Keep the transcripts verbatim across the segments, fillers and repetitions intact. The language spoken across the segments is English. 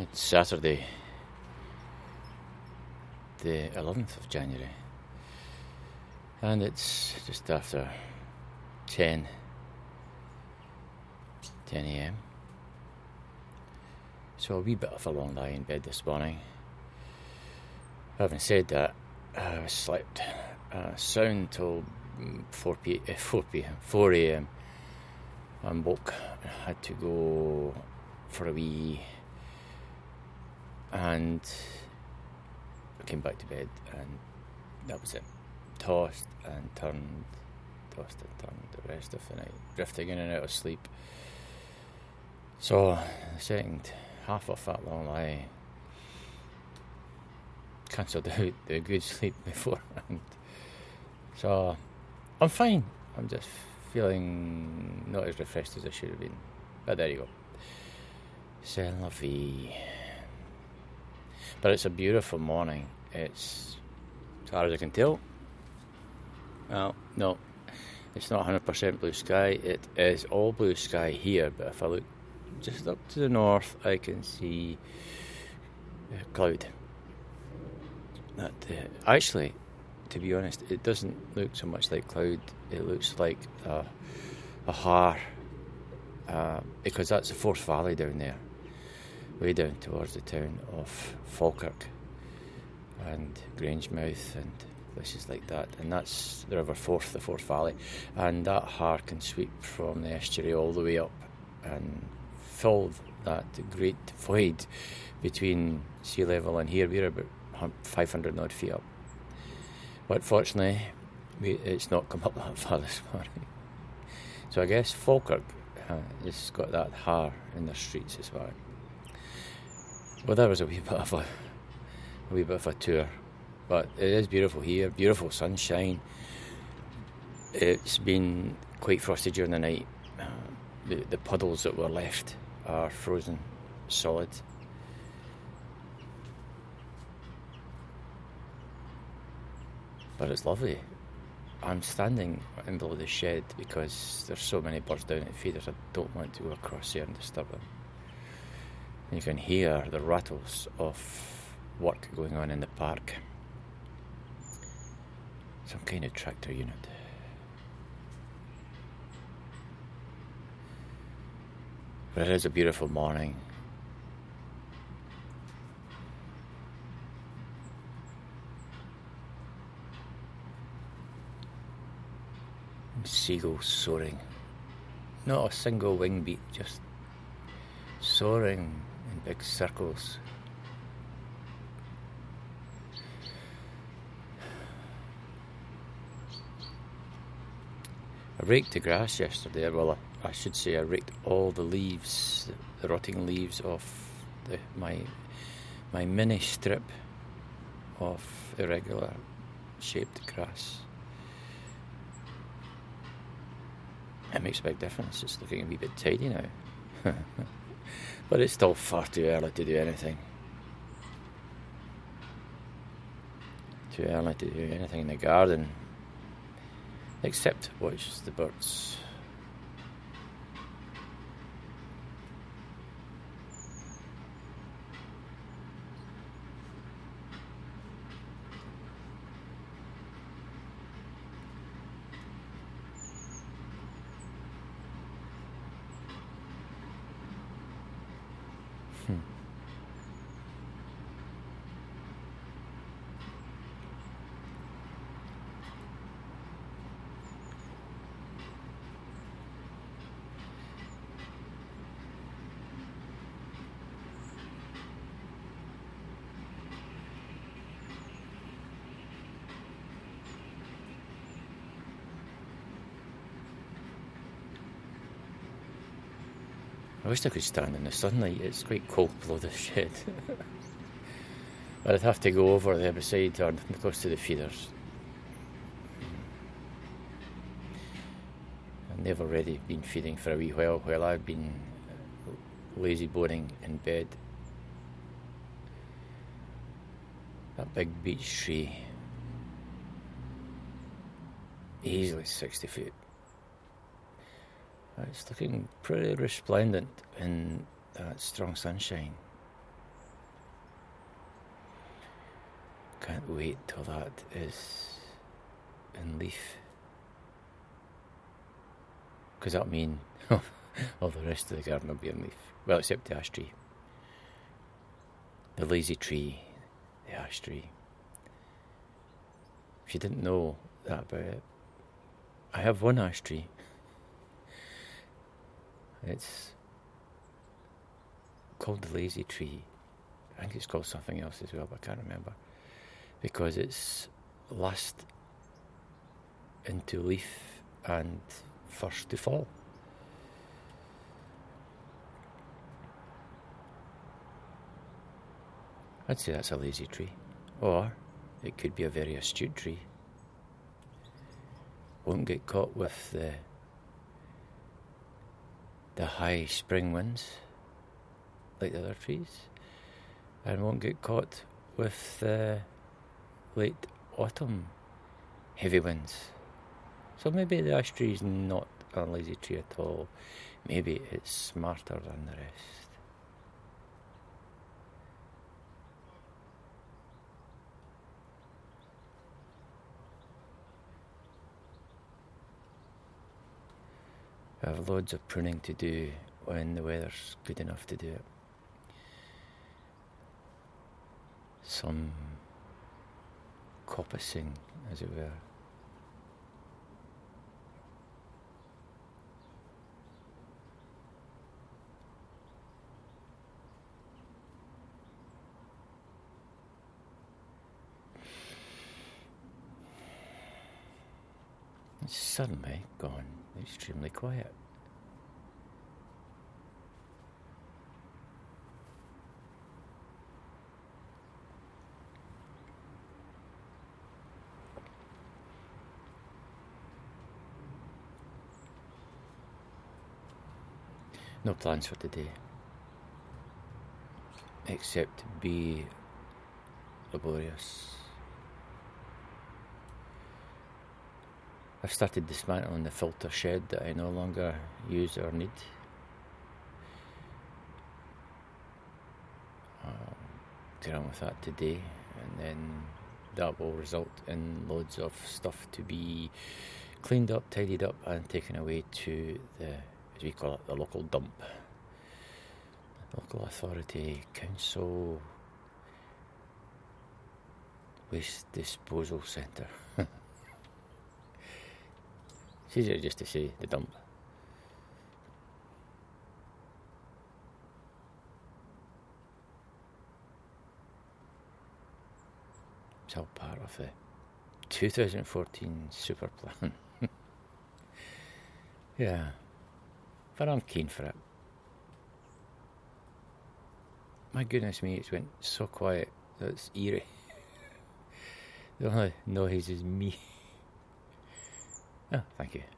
It's Saturday, the eleventh of January, and it's just after ten a.m. So a wee bit of a long lie in bed this morning. Having said that, I slept uh, sound till four p.m. four a.m. and woke. I had to go for a wee, and I came back to bed, and that was it. Tossed and turned, tossed and turned the rest of the night, drifting in and out of sleep. So the second half of that long lie cancelled out the good sleep beforehand. So I'm fine. I'm just feeling not as refreshed as I should have been. But there you go. C'est la vie. But it's a beautiful morning. It's, as far as I can tell, well, no, it's not one hundred percent blue sky. It is all blue sky here, but if I look just up to the north, I can see a cloud. That uh, actually, to be honest, it doesn't look so much like cloud. It looks like a, a har, uh, because that's the Forth Valley down there, way down towards the town of Falkirk and Grangemouth and places like that, and that's the River Forth, the Forth Valley, and that har can sweep from the estuary all the way up and fill that great void between sea level and here. We're about five hundred odd feet up, but fortunately we, it's not come up that far this morning. So I guess Falkirk uh, has got that har in their streets as well. Well, that was a wee bit of a, a wee bit of a tour, but it is beautiful here. Beautiful sunshine. It's been quite frosty during the night. Uh, the, the puddles that were left are frozen solid. But it's lovely. I'm standing in below the shed because there's so many birds down at feeders. I don't want to go across there and disturb them. And you can hear the rattles of work going on in the park. Some kind of tractor unit. But it is a beautiful morning. Seagulls soaring. Not a single wing beat, just soaring in big circles. I raked the grass yesterday. Well, I, I should say I raked all the leaves, the, the rotting leaves off the, my my mini strip of irregular shaped grass. It makes a big difference. It's looking a wee bit tidy now. But it's still far too early to do anything. Too early to do anything in the garden. Except watch the birds. Hmm. I wish I could stand in the sunlight. It's quite cold below the shed. But I'd have to go over there beside or close to the feeders. And they've already been feeding for a wee while, while I've been lazy boning in bed. That big beech tree, easily sixty feet. It's looking pretty resplendent in that strong sunshine. Can't wait till that is in leaf. Because that'll mean all the rest of the garden will be in leaf. Well, except the ash tree. The lazy tree, the ash tree. If you didn't know that about it, I have one ash tree. It's called the lazy tree. I think it's called something else as well, but I can't remember. Because it's last into leaf and first to fall. I'd say that's a lazy tree. Or it could be a very astute tree. Won't get caught with the the high spring winds like the other trees, and won't get caught with the late autumn heavy winds. So maybe the ash tree is not a lazy tree at all. Maybe it's smarter than the rest. I have loads of pruning to do when the weather's good enough to do it. Some coppicing, as it were. It's suddenly gone extremely quiet. No plans for today, except be laborious. I've started dismantling the filter shed that I no longer use or need. I'll get on with that today, and then that will result in loads of stuff to be cleaned up, tidied up, and taken away to the, as we call it, the local dump. Local authority, council, waste disposal centre. It's easier just to say the dump. It's all part of the twenty fourteen super plan. Yeah, but I'm keen for it. My goodness me, it's went so quiet that it's eerie. The only noise is me. Oh, thank you.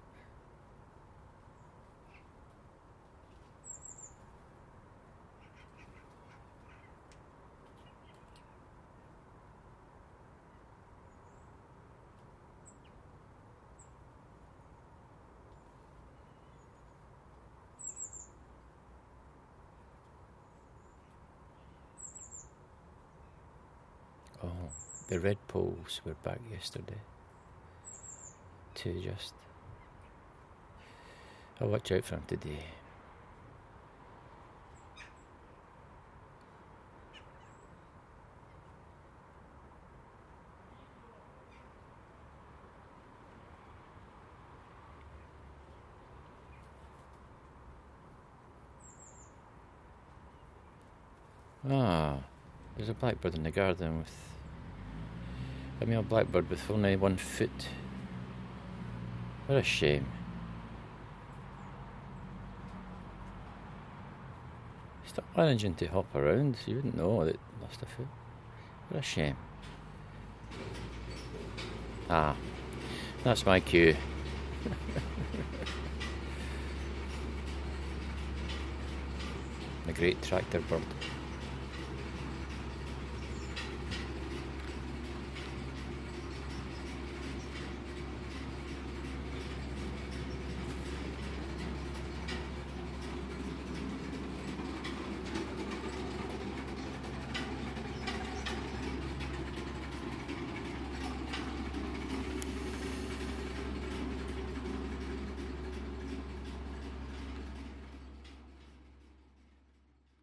Oh, the red poles were back yesterday. Two just. I'll watch out for him today. Ah, there's a blackbird in the garden with a male blackbird with only one foot. What a shame. Stop managing to hop around. You wouldn't know that it lost a foot. What a shame. Ah, that's my cue. The great tractor bird.